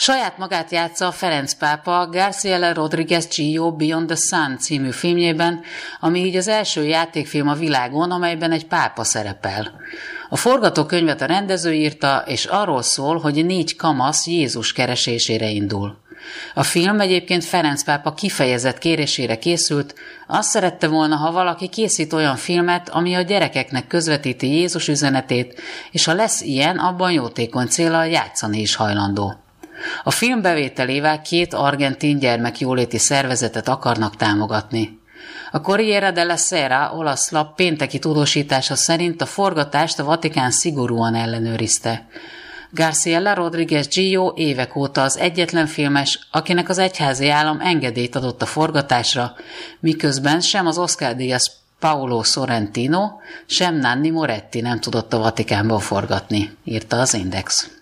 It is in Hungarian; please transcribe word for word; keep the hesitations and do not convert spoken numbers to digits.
Saját magát játsza Ferenc pápa Garciela Rodriguez Gio Beyond the Sun című filmjében, ami így az első játékfilm a világon, amelyben egy pápa szerepel. A forgatókönyvet a rendező írta, és arról szól, hogy négy kamasz Jézus keresésére indul. A film egyébként Ferenc pápa kifejezett kérésére készült, azt szerette volna, ha valaki készít olyan filmet, ami a gyerekeknek közvetíti Jézus üzenetét, és ha lesz ilyen, abban jótékony céllal játszani is hajlandó. A film bevételével két argentin gyermekjóléti szervezetet akarnak támogatni. A Corriere della Sera olasz lap pénteki tudósítása szerint a forgatást a Vatikán szigorúan ellenőrizte. Garciela Rodriguez Gio évek óta az egyetlen filmes, akinek az egyházi állam engedélyt adott a forgatásra, miközben sem az Oscar-díjas Paolo Sorrentino, sem Nanni Moretti nem tudott a Vatikánban forgatni, írta az Index.